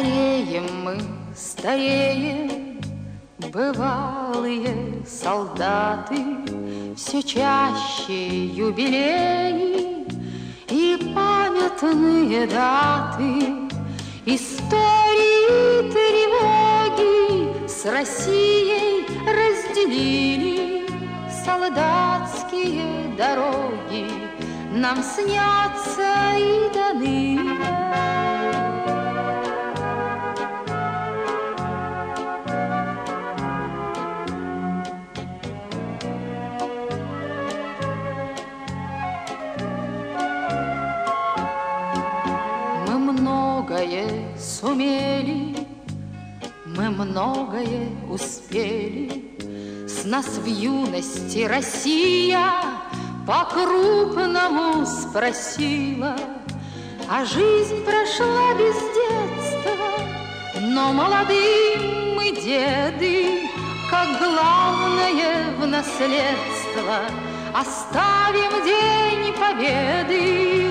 Стареем мы, стареем, бывалые солдаты, все чаще юбилеи и памятные даты, истории тревоги с Россией разделили солдатские дороги, нам снятся и даны. Многое сумели, мы многое успели. С нас в юности Россия по-крупному спросила, а жизнь прошла без детства, но молодым мы деды, как главное в наследство оставим День Победы.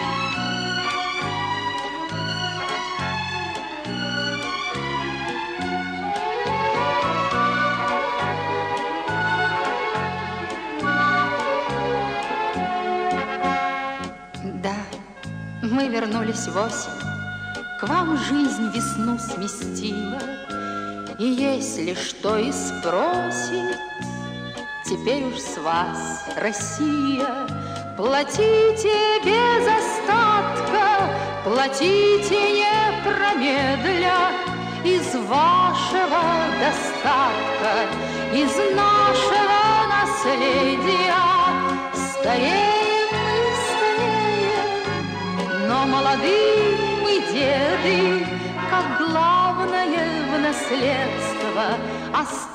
Мы вернулись в осень, к вам жизнь весну сместила, и если что и спросит, теперь уж с вас, Россия, платите без остатка, платите не промедля, из вашего достатка, из нашего наследия. Стареем мы, стареем, но молодые мы деды, как главное в наследство оставим